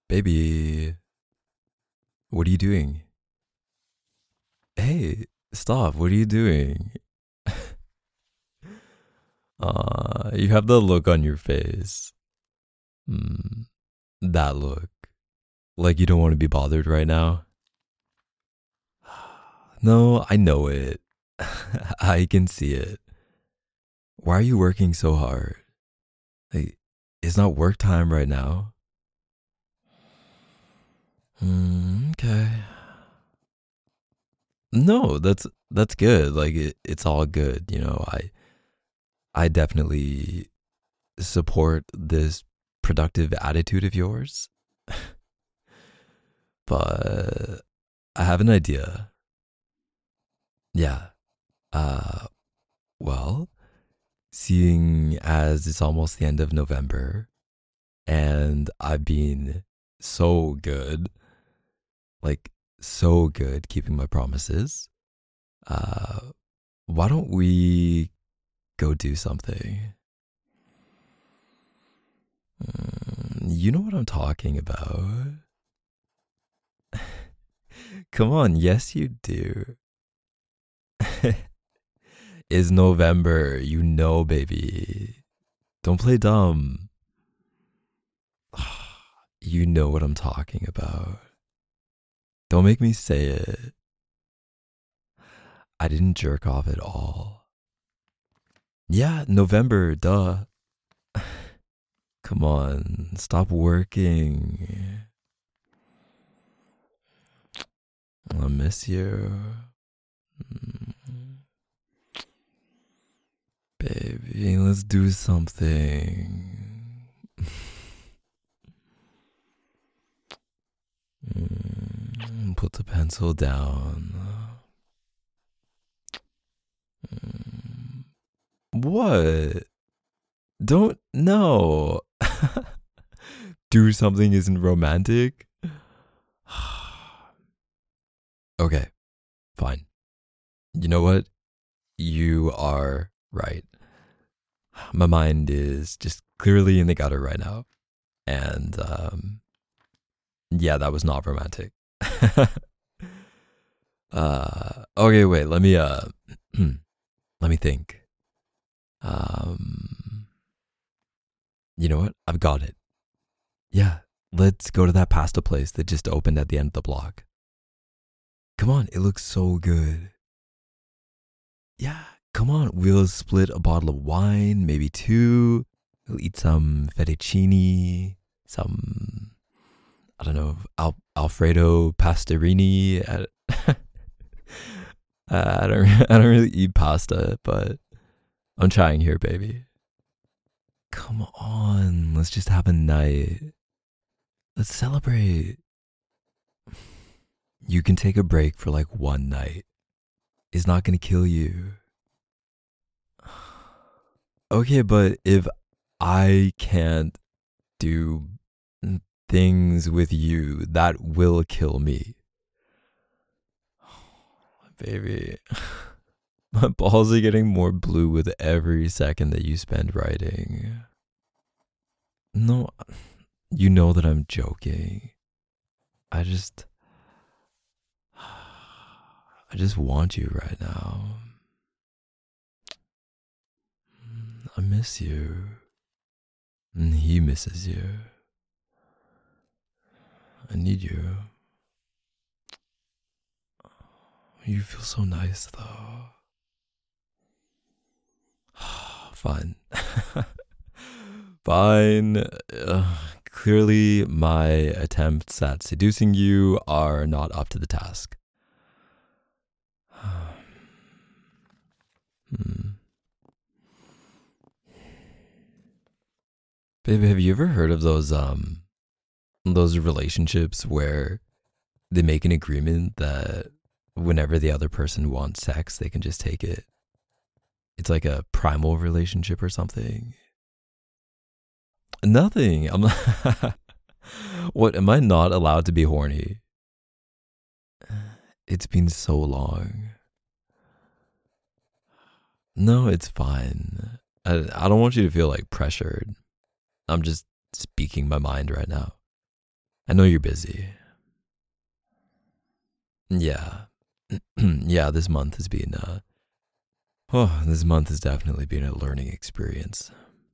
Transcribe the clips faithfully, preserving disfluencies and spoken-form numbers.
Baby, what are you doing? Hey, stop. What are you doing? Uh, you have the look on your face. Hmm, that look. Like you don't want to be bothered right now? No, I know it. I can see it. Why are you working so hard? Like, it's not work time right now. Hmm, okay. No, that's that's good. Like it, it's all good. You know, I I definitely support this productive attitude of yours, but I have an idea. Yeah. Uh, well, seeing as it's almost the end of November and I've been so good, like so good keeping my promises, uh, why don't we go do something? Mm, you know what I'm talking about. Come on, yes, you do. It's November, you know, baby. Don't play dumb. You know what I'm talking about. Don't make me say it. I didn't jerk off at all. Yeah, November, duh. Come on, stop working. I miss you. Mm, baby, let's do something. Mm, put the pencil down. Mm, what? Don't, no. Do something isn't romantic? Okay, fine. You know what? You are right. My mind is just clearly in the gutter right now. And um, yeah, that was not romantic. uh, okay, wait, let me uh let me think. Um, you know what? I've got it. Yeah, let's go to that pasta place that just opened at the end of the block. Come on, it looks so good. Yeah, come on, we'll split a bottle of wine, maybe two. We'll eat some fettuccine, some, I don't know, Al- Alfredo pastorini. I, I don't, I don't really eat pasta, but I'm trying here, baby. Come on, let's just have a night. Let's celebrate. You can take a break for like one night. It's not gonna kill you. Okay, but if I can't do things with you, that will kill me. Baby, my balls are getting more blue with every second that you spend writing. No, you know that I'm joking. I just. I just want you right now. I miss you. And he misses you. I need you. You feel so nice though. Fine. Fine. Ugh, clearly, my attempts at seducing you are not up to the task. Hmm. Baby, have you ever heard of those um those relationships where they make an agreement that whenever the other person wants sex, they can just take it? It's like a primal relationship or something. Nothing. I'm not. What, am I not allowed to be horny? It's been so long. No, it's fine. I, I don't want you to feel like pressured. I'm just speaking my mind right now. I know you're busy. Yeah. Yeah, this month has been uh oh, this month has definitely been a learning experience.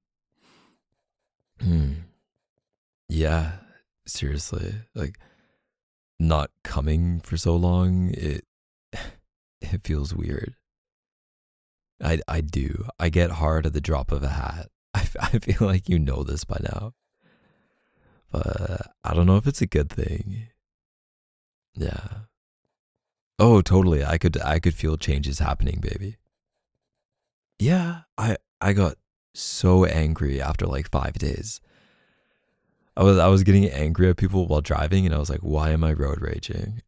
Hmm. Yeah, seriously. Like not coming for so long, it it feels weird. I I do. I get hard at the drop of a hat. I, I feel like you know this by now, but I don't know if it's a good thing. Yeah. Oh, totally. I could I could feel changes happening, baby. Yeah, I I got so angry after like five days. I was I was getting angry at people while driving, and I was like, why am I road raging?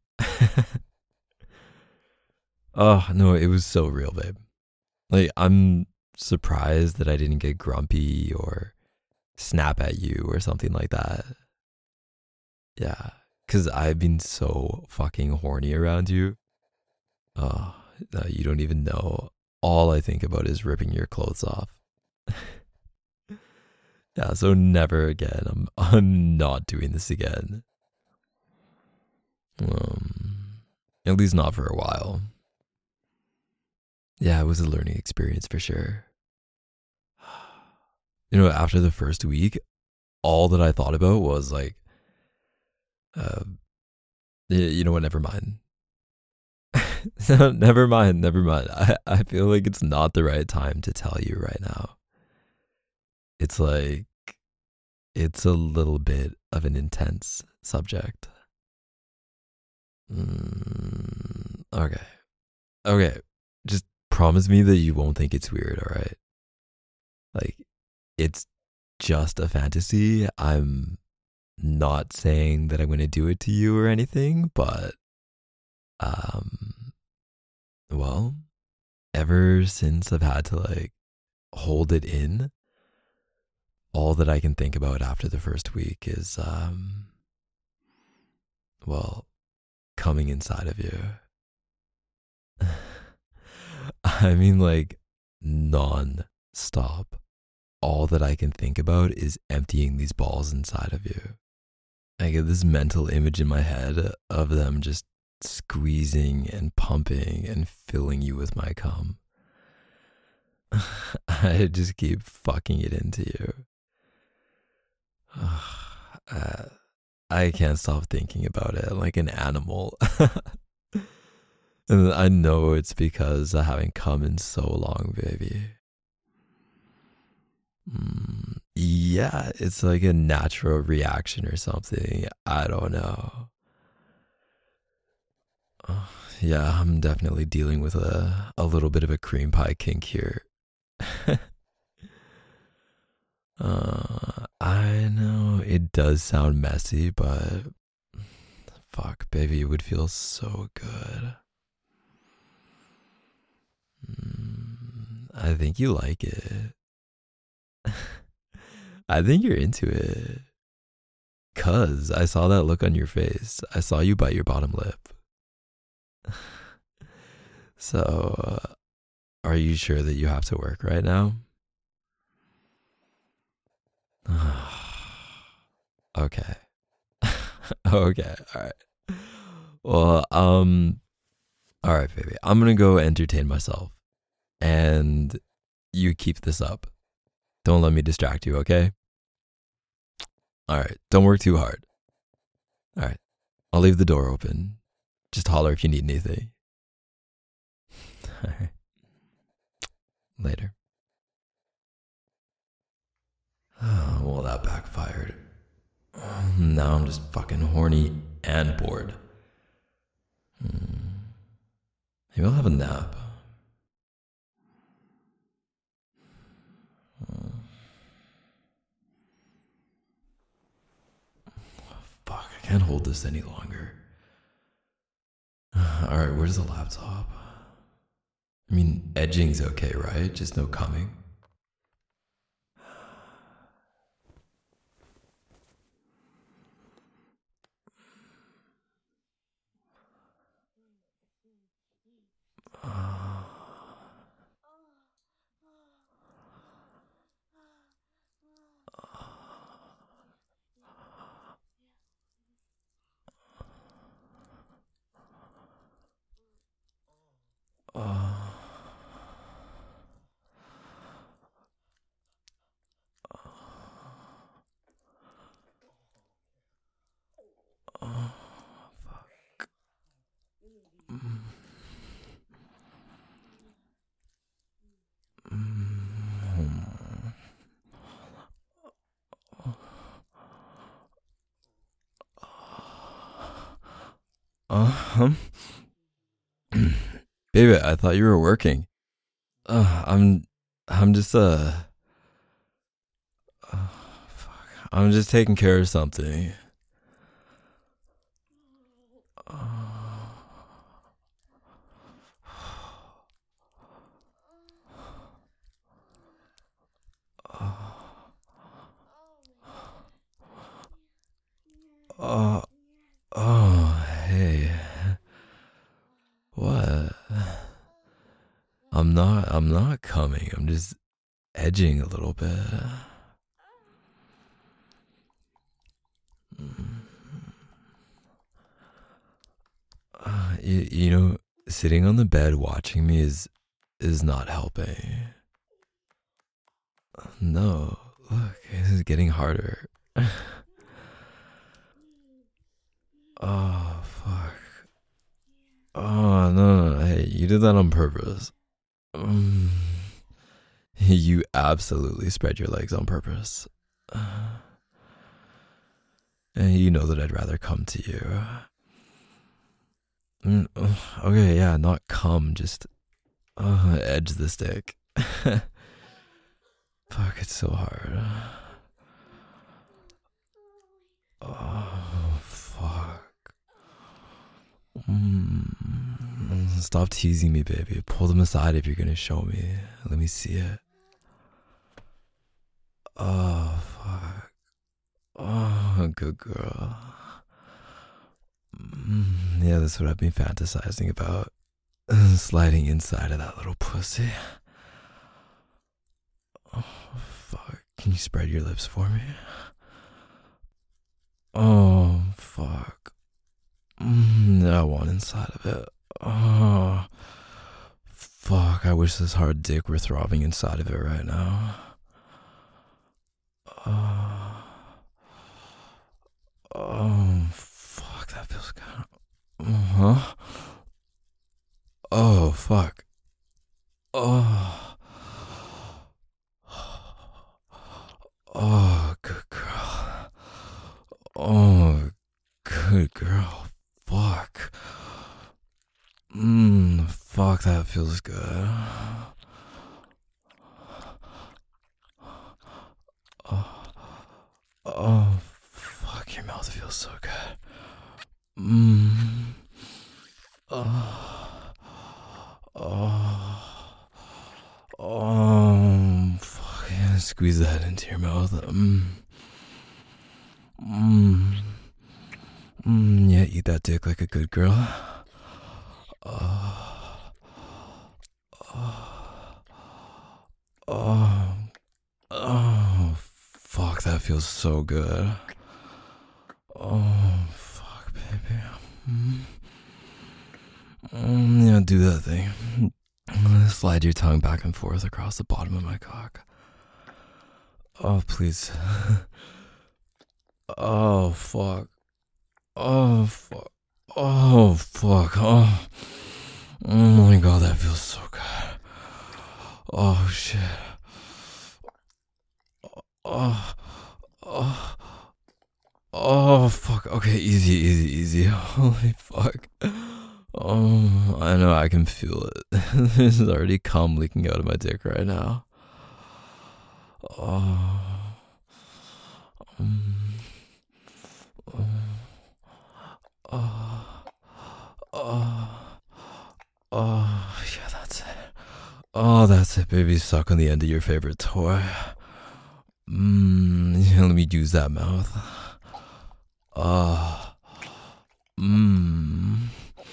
Oh no, it was so real, babe. Like I'm surprised that I didn't get grumpy or snap at you or something like that. Yeah, because I've been so fucking horny around you. Oh, no, you don't even know. All I think about is ripping your clothes off. Yeah, so never again. I'm I'm not doing this again. Um, at least not for a while. Yeah, it was a learning experience for sure. You know, after the first week, all that I thought about was like, uh, you know what? Never mind. Never mind. Never mind. I I feel like it's not the right time to tell you right now. It's like it's a little bit of an intense subject. Mm, okay. Okay. Just promise me that you won't think it's weird, all right? Like, it's just a fantasy. I'm not saying that I'm going to do it to you or anything, but, um, well, ever since I've had to like hold it in, all that I can think about after the first week is, um, well, coming inside of you. I mean, like, non stop. All that I can think about is emptying these balls inside of you. I get this mental image in my head of them just squeezing and pumping and filling you with my cum. I just keep fucking it into you. uh, I can't stop thinking about it like an animal. And I know it's because I haven't come in so long, baby. Mm, yeah, it's like a natural reaction or something. I don't know. Uh, yeah, I'm definitely dealing with a, a little bit of a cream pie kink here. uh, I know it does sound messy, but fuck, baby, it would feel so good. Mm, I think you like it. I think you're into it. Cuz I saw that look on your face. I saw you bite your bottom lip. So, uh, are you sure that you have to work right now? Okay. Okay. All right. Well, um, all right, baby. I'm gonna go entertain myself, and you keep this up. Don't let me distract you, okay? All right. Don't work too hard. All right. I'll leave the door open. Just holler if you need anything. All right. Later. Oh, well, that backfired. Now I'm just fucking horny and bored. Hmm. Maybe I'll have a nap. Fuck, I can't hold this any longer. Alright, where's the laptop? I mean, edging's okay, right? Just no coming. Uh-huh. Baby, I thought you were working. Uh, I'm I'm just uh, uh fuck. I'm just taking care of something. Uh, uh, oh, hey. What? I'm not I'm not coming. I'm just edging a little bit. Uh, you, you know, sitting on the bed watching me is is not helping. No, look, this is getting harder. Oh, fuck. Oh, no, no, no. Hey, you did that on purpose. Mm. You absolutely spread your legs on purpose. And you know that I'd rather come to you. Mm, okay, yeah, not come, just uh, edge the stick. Fuck, it's so hard. Oh, fuck. Mm, stop teasing me, baby. Pull them aside if you're gonna show me. Let me see it. Oh, fuck. Oh, good girl. Mm, yeah, that's what I've been fantasizing about. Sliding inside of that little pussy. Oh, fuck. Can you spread your lips for me? Oh, fuck. Mm, I want inside of it. Oh, fuck. I wish this hard dick were throbbing inside of it right now. Oh, oh fuck. That feels kind of. Huh? Oh, fuck. Oh. Oh, good girl. Oh, good girl. Fuck. Mmm, fuck, that feels good. Oh, oh, fuck, your mouth feels so good. Mmm. Oh, oh, oh, fuck, yeah, squeeze that into your mouth. Mmm. Mmm. Mmm, yeah, eat that dick like a good girl. Oh, oh, oh, oh, fuck, that feels so good. Oh, fuck, baby. Mm. Mm, yeah, do that thing. Slide your tongue back and forth across the bottom of my cock. Oh, please. Oh, fuck. Oh, fuck. Oh, fuck. Oh. Oh my god, that feels so good. Oh, shit. Oh. Oh. Oh, fuck. Okay, easy, easy, easy. Holy fuck. Oh, I know, I can feel it. There's already cum leaking out of my dick right now. Oh. Um. Oh. Oh. Oh. Oh. Yeah, that's it. Oh, that's it, baby. Suck on the end of your favorite toy. Mmm. Yeah, let me use that mouth. Ah. Uh, mmm.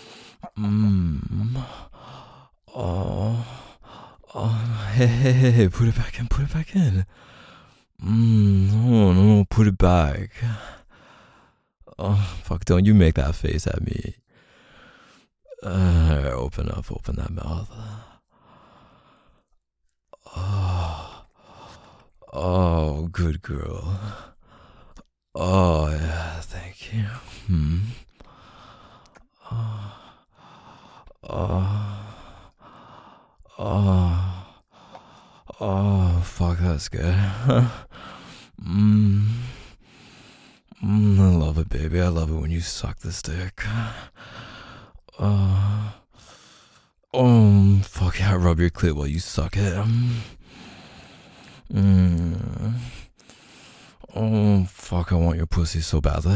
Mmm. Oh. Oh. Hey, hey, hey, hey. Put it back in. Put it back in. Mmm. Oh, no. Put it back. Oh, fuck. Don't you make that face at me. Uh, open up. Open that mouth. Oh. Oh, good girl. Oh, yeah. Thank you. Hmm. Oh. that's good. mm. Mm, I love it, baby. I love it when you suck this dick. Uh, oh, fuck yeah, rub your clit while you suck it. Um, mm. Oh, fuck, I want your pussy so badly.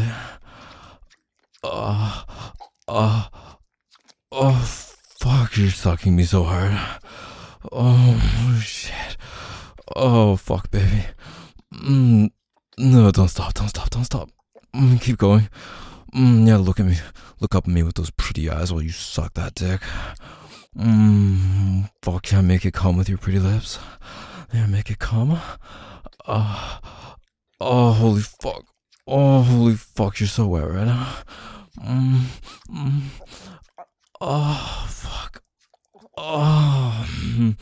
Uh, uh, oh, fuck, you're sucking me so hard. Oh, shit. Oh, fuck, baby. Mm, no, don't stop, don't stop, don't stop. Mm, keep going. Mm, yeah, look at me. Look up at me with those pretty eyes while you suck that dick. Mm, fuck, yeah, make it come with your pretty lips. Yeah, make it come. Uh, oh, holy fuck. Oh, holy fuck, you're so wet right now. Mm, mm, oh, fuck. Oh, mm,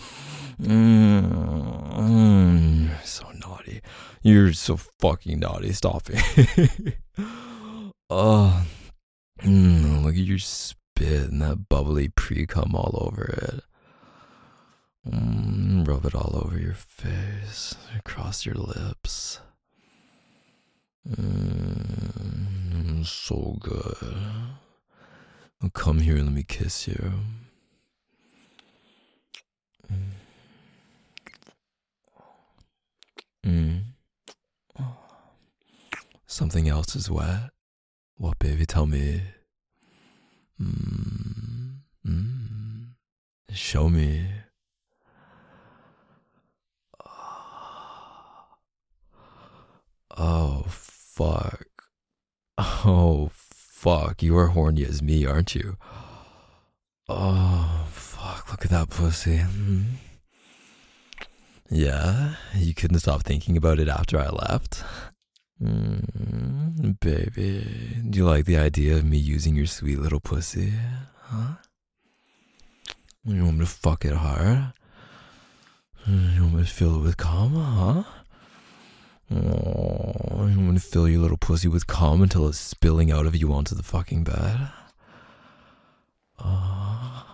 mm, you're so naughty. You're so fucking naughty. Stop it. Oh, mm, look at your spit and that bubbly pre-cum all over it. Mm, rub it all over your face, across your lips. Mm, so good. Well, come here and let me kiss you. Mm. Something else is wet. What, baby? Tell me. Mm. Mm. Show me. Oh, fuck. Oh, fuck. You are horny as me, aren't you? Oh, fuck. Look at that pussy. Mm. Yeah, you couldn't stop thinking about it after I left. Mm, baby, do you like the idea of me using your sweet little pussy? Huh? You want me to fuck it hard? You want me to fill it with cum, huh? Oh, you want me to fill your little pussy with cum until it's spilling out of you onto the fucking bed? Oh,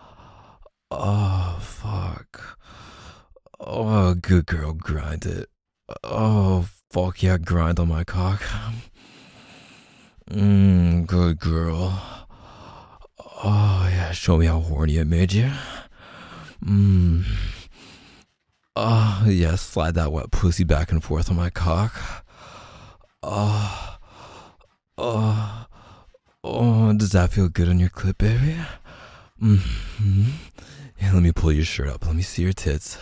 oh fuck. Oh, good girl, grind it. Oh, fuck yeah, grind on my cock. Mmm, good girl. Oh, yeah, show me how horny it made you. Mmm. Oh, yeah, slide that wet pussy back and forth on my cock. Oh, oh, oh, does that feel good on your clit, baby? Mm-hmm. Yeah, let me pull your shirt up. Let me see your tits.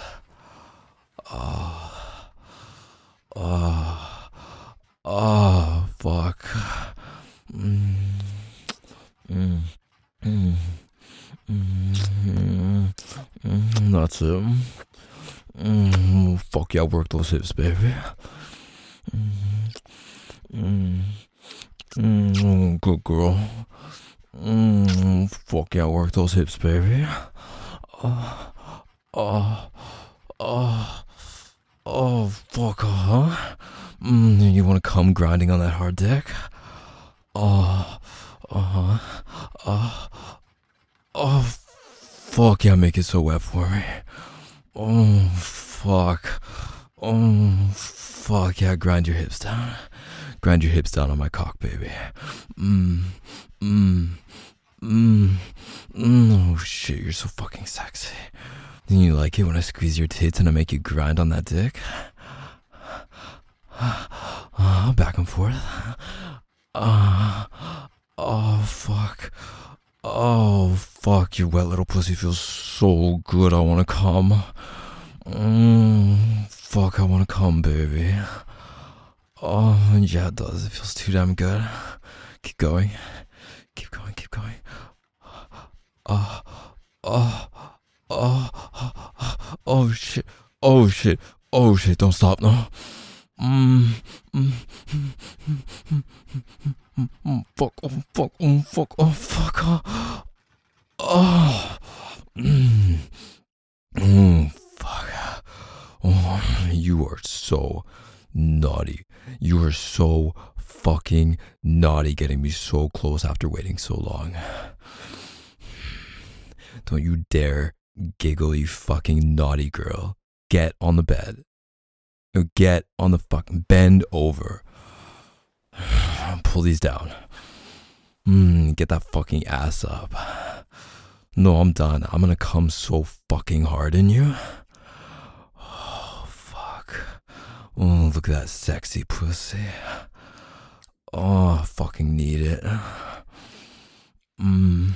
Oh, oh, oh, fuck. Mm, mm, mm, mm, mm, that's it. Mm, fuck yeah, work those hips, baby. Mm, mm, mm, good girl. Mm, fuck yeah, work those hips, baby. Oh, oh, oh. Oh, fuck, huh? Mm, you want to come grinding on that hard dick? Oh, uh-huh. Oh, oh, fuck, yeah, make it so wet for me. Oh, fuck. Oh, fuck, yeah, grind your hips down. Grind your hips down on my cock, baby. Mmm, mmm, mmm, mmm. Oh, shit, you're so fucking sexy. You like it when I squeeze your tits and I make you grind on that dick? Uh, back and forth. Uh, oh, fuck. Oh, fuck. Your wet little pussy feels so good. I want to come. Mm, fuck, I want to come, baby. Oh, yeah, it does. It feels too damn good. Keep going. Keep going, keep going. Oh, oh. Oh, oh, oh shit, oh shit, oh shit, don't stop, no. Mm, mm, mm, mm, mm, mm, mm, fuck, oh, fuck, oh, fuck, oh, fuck, oh, oh, mm, mm, fuck, oh, you are so naughty, you are so fucking naughty getting me so close after waiting so long. Don't you dare giggle, you fucking naughty girl. Get on the bed. Now get on the fucking bend over. Pull these down. Mm, get that fucking ass up. No, I'm done. I'm gonna come so fucking hard in you. Oh, fuck. Oh, look at that sexy pussy. Oh, I fucking need it. Mm.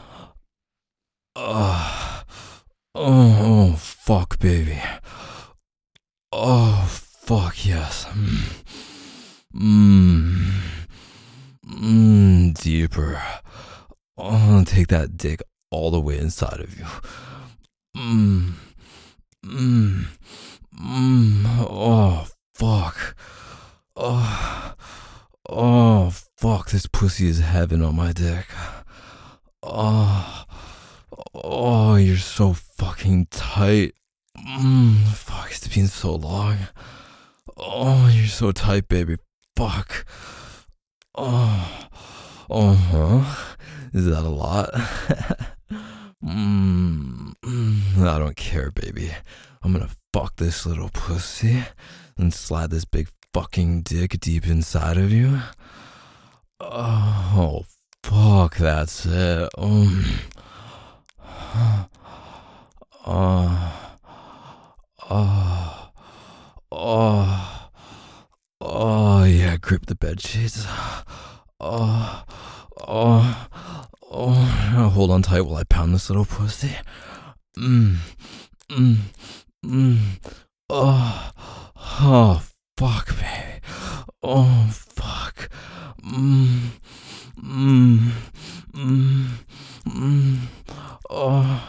Oh, oh, oh, fuck, baby. Oh, fuck, yes. Mmm. Mmm, deeper. Oh, take that dick all the way inside of you. Mmm. Mmm. Mmm. Oh, fuck. Oh. Oh, fuck. This pussy is heaven on my dick. Oh. Oh, you're so fucking tight. Mmm. Fuck, it's been so long. Oh, you're so tight, baby. Fuck. Oh. Uh huh. Is that a lot? Mmm. Mm, I don't care, baby. I'm gonna fuck this little pussy and slide this big fucking dick deep inside of you. Oh, fuck, that's it. Um. Oh. Oh. Oh. Oh, yeah, grip the bed sheets. Oh. Oh. Oh. Hold on tight while I pound this little pussy. Mmm. Mmm. Mmm. Oh. Oh, fuck, baby. Oh, fuck. Mmm. Mmm. Mmm. Mmm. Oh.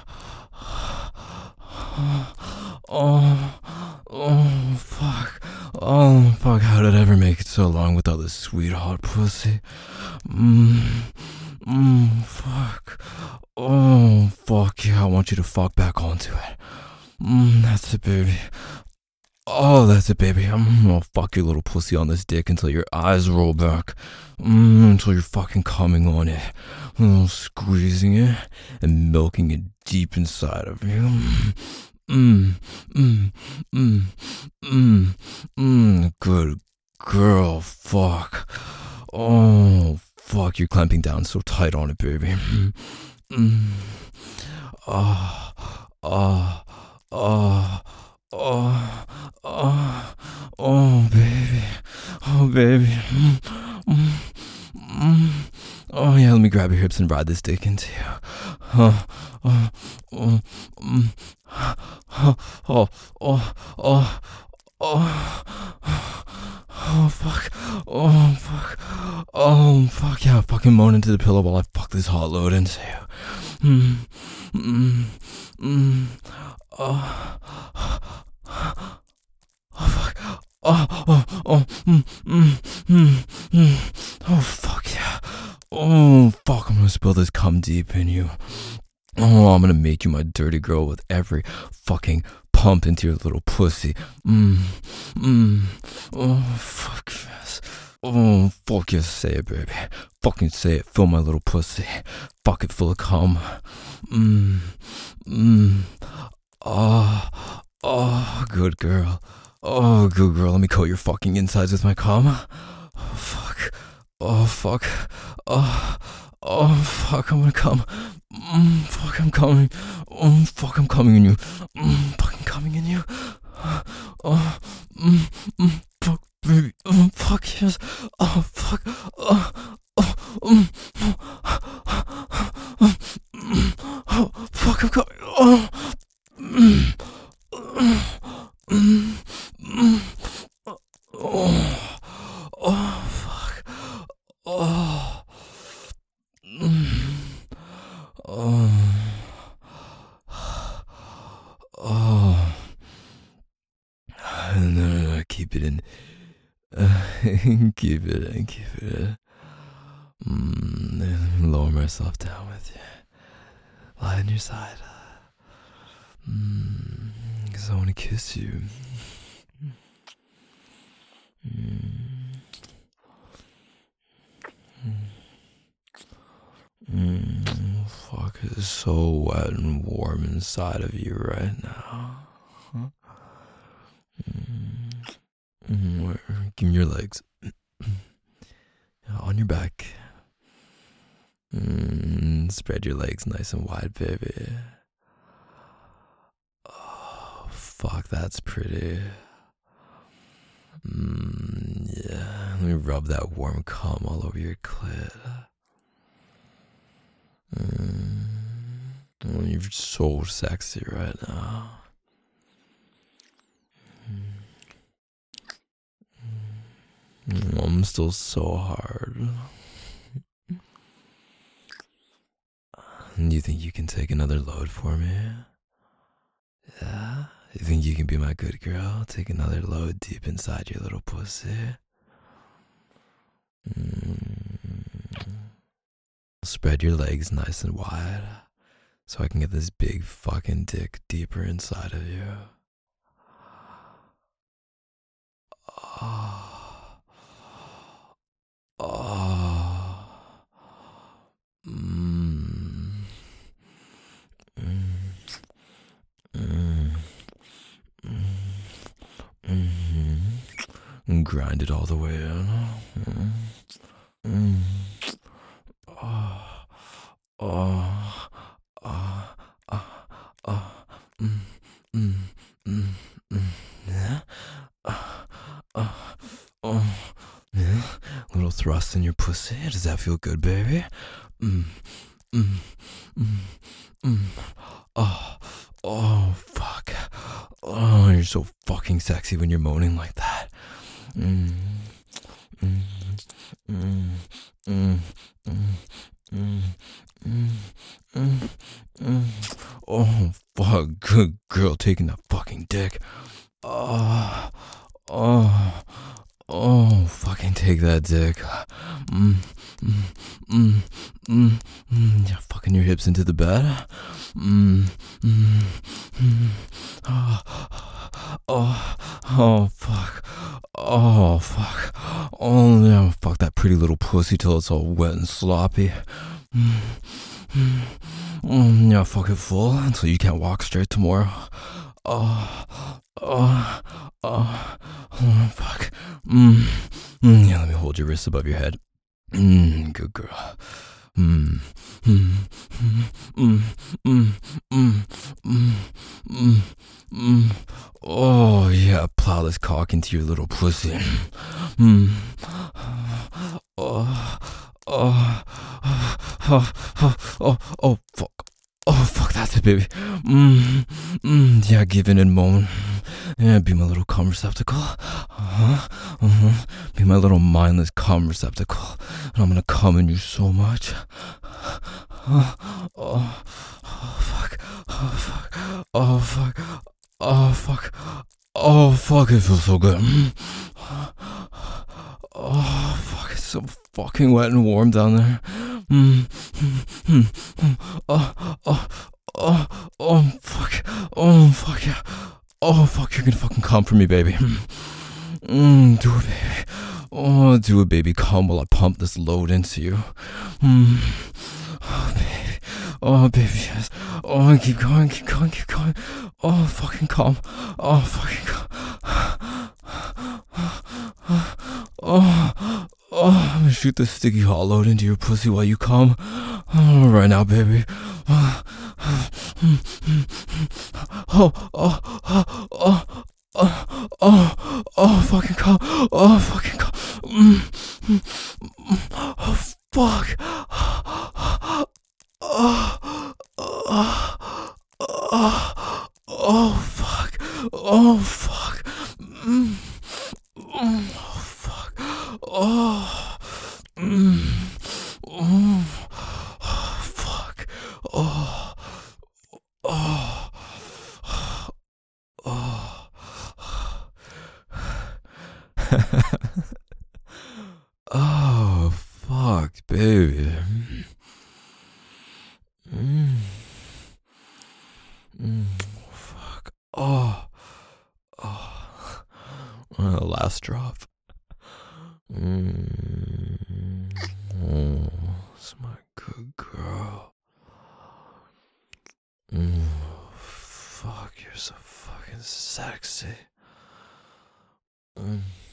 Oh. Oh, fuck. Oh, fuck. How did I ever make it so long without this sweet hot pussy? Mmm. Mmm. Fuck. Oh, fuck. Yeah, I want you to fuck back onto it. Mmm. That's it, baby. Oh, that's it, baby. I'm gonna fuck your little pussy on this dick until your eyes roll back. Mm, until you're fucking coming on it. Mm, squeezing it and milking it deep inside of you. Mmm, mmm, mmm, mmm, mmm. Good girl, fuck. Oh, fuck, you're clamping down so tight on it, baby. Mmm. Oh, oh, oh. Oh, oh, oh, baby, oh, baby. Mm, mm, mm. Oh, yeah, let me grab your hips and ride this dick into you. Oh, oh, oh, mm. oh, oh, oh, oh, oh, oh, fuck, oh, fuck, oh, fuck, yeah, fucking moan into the pillow while I fuck this hot load into you. Mm, mm, mm. Oh, oh, fuck. Oh, oh, oh, mm, mm, mm, mm. Oh, fuck yeah. Oh, fuck, I'm gonna spill this cum deep in you. Oh, I'm gonna make you my dirty girl with every fucking pump into your little pussy. Mmm, mmm. Oh, fuck yes. Oh, fuck yes, say it, baby. Fucking say it, fill my little pussy. Fuck it full of cum. Mmm, mmm. Oh, oh, good girl. Oh, good girl. Let me coat your fucking insides with my cum. Oh, fuck. Oh, fuck. Oh, oh, fuck. I'm gonna come. Mm, fuck, I'm coming. Oh, fuck, I'm coming in you. Mm, fucking coming in you. Oh, mm, mm, fuck, baby. Oh, fuck, yes. Oh, fuck. Oh, oh, mm, oh, oh, fuck, I'm coming. Oh. Mm, mm, mm, mm, oh, oh, fuck. Oh, mm, oh, oh. No, no, no, keep it in. Uh, keep it in, keep it in. Mm, lower myself down with you. Lie on your side. Mm, cause I want to kiss you. Mm. Mm, fuck, it's so wet and warm inside of you right now. Huh? Mm. Mm, where- Give me your legs. On your back. Mm, spread your legs nice and wide, baby. Oh, fuck, that's pretty. Mm, yeah, let me rub that warm cum all over your clit. Mm, oh, you're so sexy right now. Mm, I'm still so hard. Do you think you can take another load for me? Yeah? You think you can be my good girl? Take another load deep inside your little pussy? Mm. Spread your legs nice and wide so I can get this big fucking dick deeper inside of you. Oh. Oh. Mm. Mm. Mm. Mm. Mm. Grind it all the way in. Mm. Mm. Oh. Oh. Oh. Oh. Oh. Mm. Mm. Mm. Mm. Yeah. Oh. Oh. Oh. Yeah. Little thrust in your pussy. Does that feel good, baby? Mm. Mm. Mm. Mm. Oh. Oh, fuck. Oh, you're so fucking sexy when you're moaning like that. Mm. Mm. Mm. Mm. Mm. Mm. Mm. Mm. Mm. Oh, fuck. Good girl taking that fucking dick. Oh. Oh. Oh, fucking take that dick. Mm, mm, mm, mm, mm. Yeah, fucking your hips into the bed. Mm, mm, mm. Oh, oh, oh, fuck. Oh, fuck. Oh, yeah, fuck that pretty little pussy till it's all wet and sloppy. Mm, mm, mm. Yeah, fuck it full until you can't walk straight tomorrow. Oh, oh, oh, oh, fuck. Mm, mm, yeah, let me hold your wrist above your head. Mm, good girl. Mm, mm, mm, mm, mm, mm, mm, mm, mm. Oh, yeah, plow this cock into your little pussy. Mm. Oh, oh, oh, oh, oh, oh, fuck. Oh, fuck, that's it, baby. Mm, mm, yeah, give in and moan. Yeah, be my little cum receptacle. Uh-huh, uh-huh. Be my little mindless cum receptacle. And I'm gonna cum in you so much. Oh, oh, oh, fuck. Oh, fuck. Oh, fuck. Oh, fuck. Oh, fuck, it feels so good. Oh, fuck, it's so fucking wet and warm down there. Mm, mm, mm, mm. Oh, oh, oh, oh, fuck. Oh, fuck, yeah. Oh, fuck, you're gonna fucking come for me, baby. Mm, do it, baby. Oh, do it, baby. Come while I pump this load into you. Mm. Oh, baby. Oh, baby, yes. Oh, keep going, keep going, keep going. Oh, fucking calm. Oh, fucking calm. Oh, oh, I'm gonna shoot this sticky hot load into your pussy while you come. Oh, right now, baby. Oh, oh, oh, oh, oh, oh, oh, oh, fucking come. Oh, fucking come. Mm, mm, mm, oh, fuck. Oh, oh, oh, oh, fuck. Oh, fuck. Mm, mm, oh, fuck. Oh, mm, mm, oh, fuck. Oh, oh, oh. Oh, fuck, baby. Mm. Mm. Fuck. Oh. Oh. Uh, last drop. Mm. Oh, it's my good girl. Mm. Fuck, you're so fucking sexy. Mm.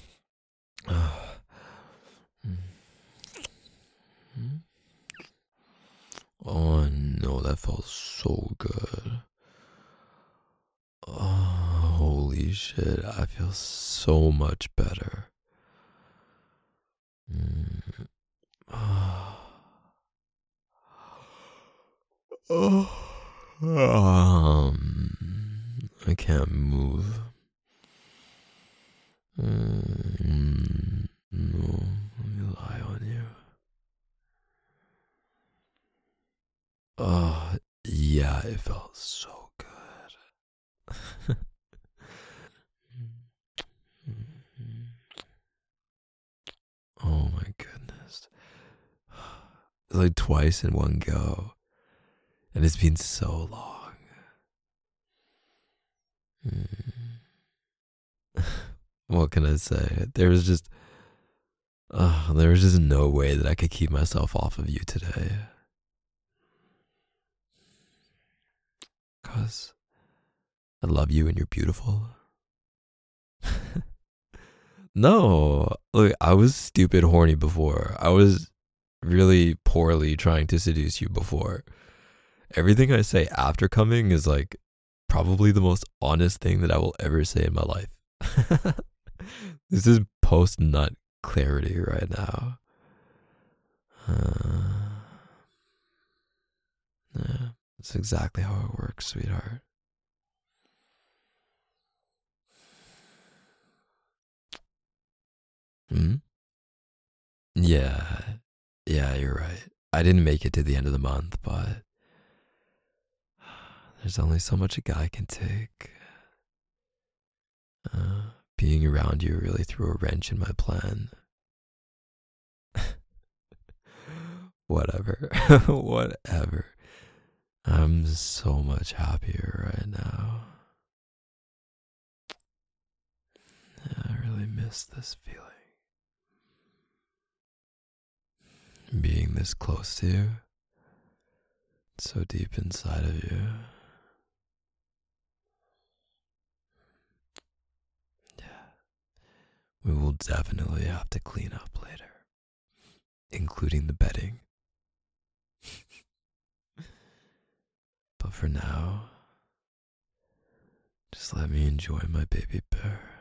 so good. Oh, holy shit, I feel so much better. Mm. Oh. Um, I can't move. Mm, no, let me lie on you. Oh, yeah, it felt so good. Oh my goodness. Like twice in one go. And it's been so long. Mm. What can I say? There was just uh, there was just no way that I could keep myself off of you today. Cause I love you and you're beautiful. No, look, I was stupid horny before. I was really poorly trying to seduce you before. Everything I say after coming is like probably the most honest thing that I will ever say in my life. This is post nut clarity right now. Uh, yeah, that's exactly how it works, sweetheart. Hmm? Yeah, yeah, you're right. I didn't make it to the end of the month, but there's only so much a guy can take. Uh, being around you really threw a wrench in my plan. Whatever. Whatever. I'm so much happier right now. Yeah, I really miss this feeling. Being this close to you, so deep inside of you. Yeah, we will definitely have to clean up later, including the bedding. But for now, just let me enjoy my baby bear.